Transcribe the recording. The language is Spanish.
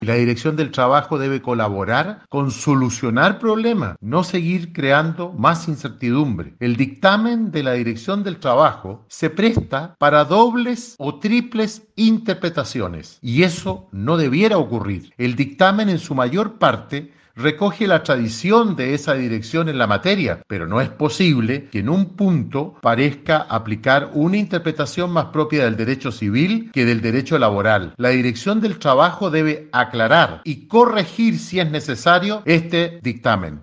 La Dirección del Trabajo debe colaborar con solucionar problemas, no seguir creando más incertidumbre. El dictamen de la Dirección del Trabajo se presta para dobles o triples interpretaciones y eso no debiera ocurrir. El dictamen en su mayor parte recoge la tradición de esa dirección en la materia, pero no es posible que en un punto parezca aplicar una interpretación más propia del derecho civil que del derecho laboral. La Dirección del Trabajo debe aclarar y corregir si es necesario este dictamen.